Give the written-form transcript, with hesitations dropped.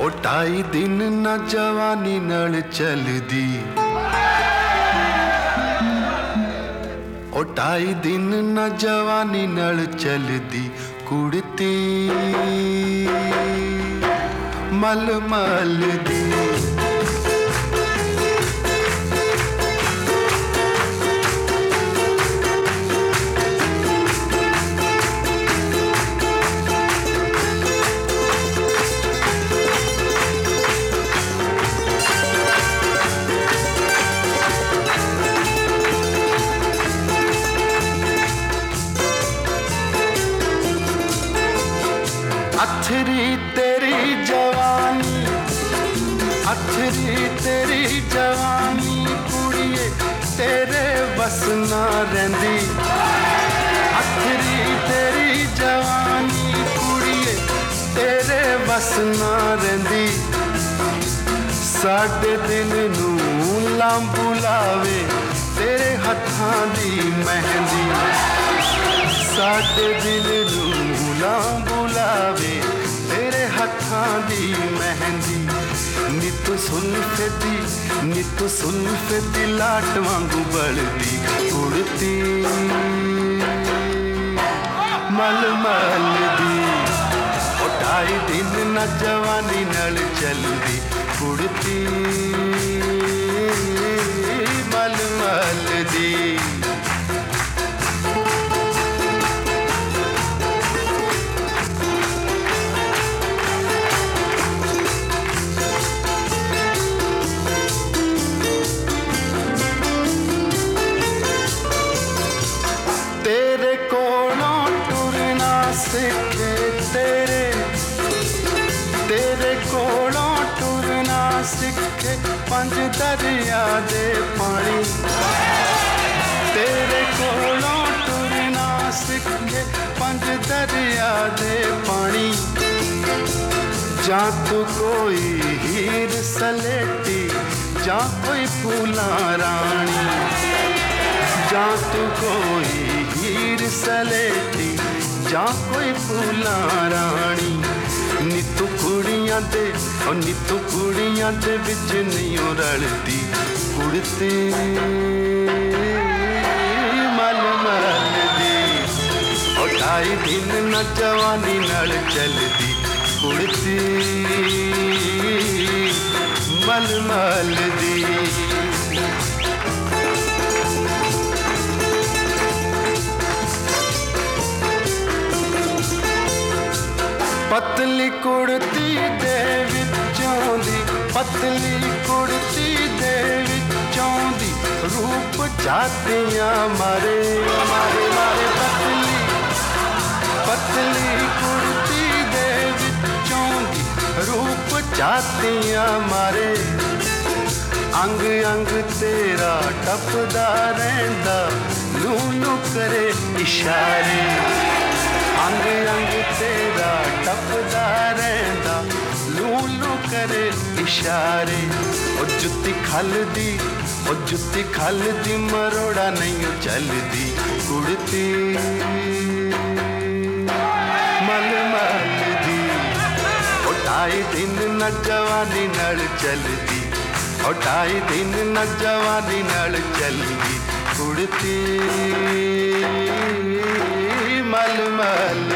ओ 2.5 दिन ना जवानी नाल चलदी, ओ 2.5 दिन ना जवानी नाल चलदी कुड़ती मल मल दी। अथरी तेरी जवानी, अथरी तेरी जवानी कुड़िए तेरे बस ना रहिंदी। अथरी तेरी जवानी कुड़िए तेरे बस ना रहिंदी। साडे दिल नूं लांबू लावे तेरे हत्थां दी मेहंदी। साडे दिल नूं लांबू लावे तेरे हत्थां दी मेहंदी। नित सुल्फे दी लाट वांगू बलदी उड़ती मल मल दी। ओ 2.5 दिन ना जवानी नाल चलदी उड़ती मल मल दी। तेरे कोलों टुरना सिखे तेरे कोलों टुरना सिखे 5 दरिया दे पानी। तेरे कोलों टुरना सिखे 5 दरिया दे पानी। जा तू कोई हीर सलेटी जा कोई फूला रानी। जा तू कोई हीर सलेटी जा कोई फूला रानी। नीतू कुड़ियां दे विच नहीं रलदी कुड़ती मल मल दी। ओ 2.5 दिन ना जवानी नाल चलदी कुड़ती मल मल दी। पतली कुड़ती दे विचों दी, पतली कुड़ती दे विचों दी रूप जातियां मारे मारे मारे। पतली कुड़ती दे विचों दी रूप जातियां मारे। अंग अंग तेरा टपदा रहिंदा लू लू करे इशारे। अंग अंग तेरा टपदा रहिंदा लू लू करे इशारे। ओ जुत्ती खल दी मरोड़ा नहीं चलदी कुड़ती मल मल दी। ओ 2.5 दिन ना जवानी नाल चलदी, ओ 2.5 दिन ना जवानी नाल चलदी कुड़ती मल मल